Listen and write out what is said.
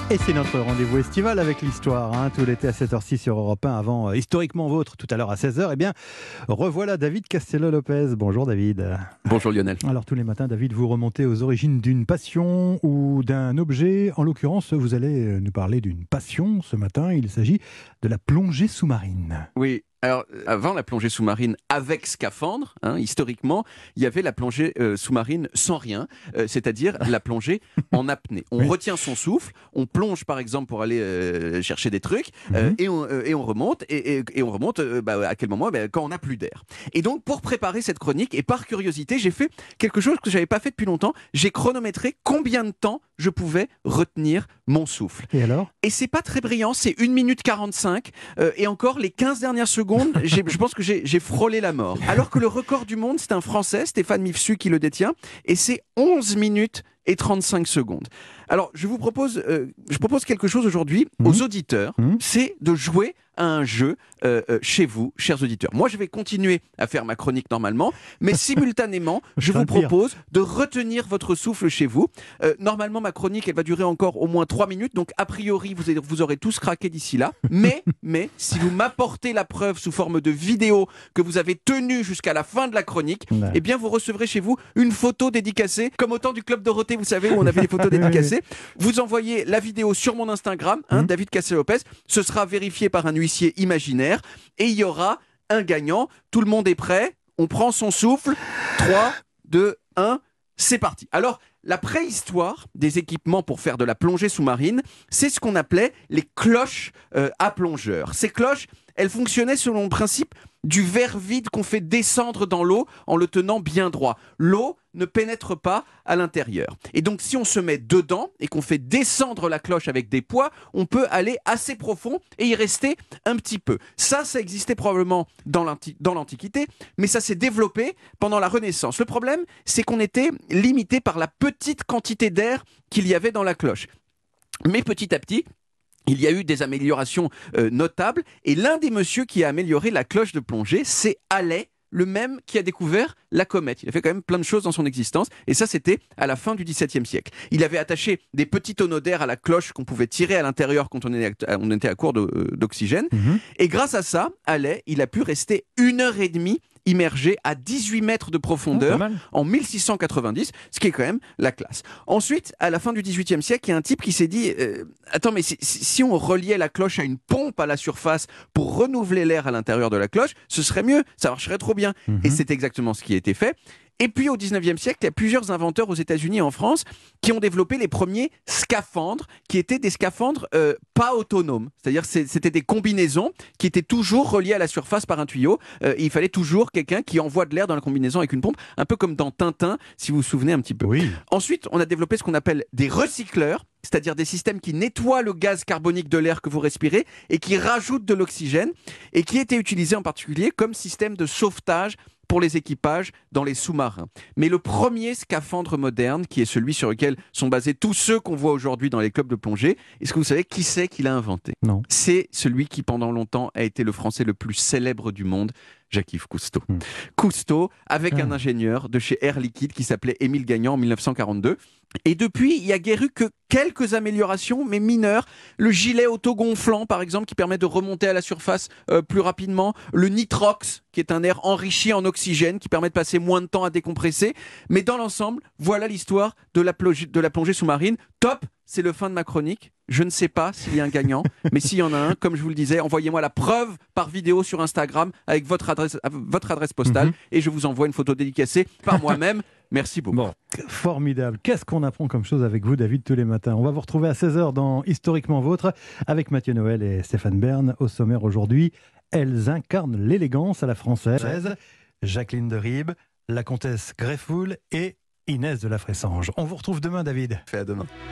Et c'est notre rendez-vous estival avec l'histoire, tout l'été à 7h06 sur Europe 1 avant Historiquement Vôtre tout à l'heure à 16h. Eh bien, revoilà David Castello-Lopez. Bonjour David. Bonjour Lionel. Alors tous les matins, David, vous remontez aux origines d'une passion ou d'un objet. En l'occurrence, vous allez nous parler d'une passion ce matin. Il s'agit de la plongée sous-marine. Oui. Alors, avant la plongée sous-marine avec scaphandre, historiquement, il y avait la plongée sous-marine sans rien, c'est-à-dire la plongée en apnée. On retient son souffle, on plonge par exemple pour aller chercher des trucs, et on remonte, et on remonte à quel moment quand on n'a plus d'air. Et donc, pour préparer cette chronique, et par curiosité, j'ai fait quelque chose que je n'avais pas fait depuis longtemps, j'ai chronométré combien de temps je pouvais retenir mon souffle. Et alors ? Et c'est pas très brillant, c'est 1 minute 45, et encore les 15 dernières secondes, je pense que j'ai frôlé la mort. Alors que le record du monde, c'est un Français, Stéphane Mifsu, qui le détient, et c'est 11 minutes et 35 secondes. Alors, je propose quelque chose aujourd'hui aux auditeurs, c'est de jouer à un jeu chez vous, chers auditeurs. Moi, je vais continuer à faire ma chronique normalement, mais simultanément, je vous propose de retenir votre souffle chez vous. Normalement, ma chronique, elle va durer encore au moins 3 minutes, donc a priori, vous aurez tous craqué d'ici là. Mais, si vous m'apportez la preuve sous forme de vidéo que vous avez tenue jusqu'à la fin de la chronique, eh bien, vous recevrez chez vous une photo dédicacée, comme au temps du Club Dorothée, vous savez, où on avait les photos dédicacées. Vous envoyez la vidéo sur mon Instagram, David Castello-Lopez. Ce sera vérifié par un huissier imaginaire et il y aura un gagnant. Tout le monde est prêt. On prend son souffle. 3, 2, 1, c'est parti. Alors, la préhistoire des équipements pour faire de la plongée sous-marine, c'est ce qu'on appelait les cloches à plongeurs. Ces cloches, elles fonctionnaient selon le principe du verre vide qu'on fait descendre dans l'eau en le tenant bien droit. L'eau ne pénètre pas à l'intérieur. Et donc, si on se met dedans et qu'on fait descendre la cloche avec des poids, on peut aller assez profond et y rester un petit peu. Ça existait probablement dans l'Antiquité, mais ça s'est développé pendant la Renaissance. Le problème, c'est qu'on était limité par la petite quantité d'air qu'il y avait dans la cloche. Mais petit à petit, il y a eu des améliorations notables, et l'un des messieurs qui a amélioré la cloche de plongée, c'est Halley, le même qui a découvert la comète. Il a fait quand même plein de choses dans son existence, et ça c'était à la fin du XVIIe siècle. Il avait attaché des petits tonneaux d'air à la cloche qu'on pouvait tirer à l'intérieur quand on était à court d'oxygène, et grâce à ça, Halley, il a pu rester 1h30 immergé à 18 mètres de profondeur en 1690, ce qui est quand même la classe. Ensuite, à la fin du XVIIIe siècle, il y a un type qui s'est dit attends, mais si on reliait la cloche à une pompe à la surface pour renouveler l'air à l'intérieur de la cloche, ce serait mieux, ça marcherait trop bien. Et c'est exactement ce qui a été fait. Et puis au 19e siècle, il y a plusieurs inventeurs aux États-Unis et en France qui ont développé les premiers scaphandres, qui étaient des scaphandres pas autonomes. C'est-à-dire c'était des combinaisons qui étaient toujours reliées à la surface par un tuyau. Il fallait toujours quelqu'un qui envoie de l'air dans la combinaison avec une pompe, un peu comme dans Tintin, si vous vous souvenez un petit peu. Oui. Ensuite, on a développé ce qu'on appelle des recycleurs, c'est-à-dire des systèmes qui nettoient le gaz carbonique de l'air que vous respirez et qui rajoutent de l'oxygène, et qui étaient utilisés en particulier comme système de sauvetage pour les équipages dans les sous-marins. Mais le premier scaphandre moderne, qui est celui sur lequel sont basés tous ceux qu'on voit aujourd'hui dans les clubs de plongée, est-ce que vous savez qui c'est qui l'a inventé ? Non. C'est celui qui pendant longtemps a été le Français le plus célèbre du monde, Jacques-Yves Cousteau. Cousteau, avec un ingénieur de chez Air Liquide qui s'appelait Émile Gagnan en 1942. Et depuis, il n'y a guère eu que quelques améliorations, mais mineures. Le gilet autogonflant, par exemple, qui permet de remonter à la surface plus rapidement. Le nitrox, qui est un air enrichi en oxygène, qui permet de passer moins de temps à décompresser. Mais dans l'ensemble, voilà l'histoire de la plongée sous-marine. Top, c'est le fin de ma chronique. Je ne sais pas s'il y a un gagnant, mais s'il y en a un, comme je vous le disais, envoyez-moi la preuve par vidéo sur Instagram avec votre adresse postale, et je vous envoie une photo dédicacée par moi-même. Merci beaucoup. Bon, formidable. Qu'est-ce qu'on apprend comme chose avec vous, David, tous les matins. On va vous retrouver à 16h dans Historiquement Vôtre avec Mathieu Noël et Stéphane Bern. Au sommaire aujourd'hui, elles incarnent l'élégance à la française. Jacqueline de Ribes, la comtesse Greffoul et Inès de la Fressange. On vous retrouve demain, David. À demain.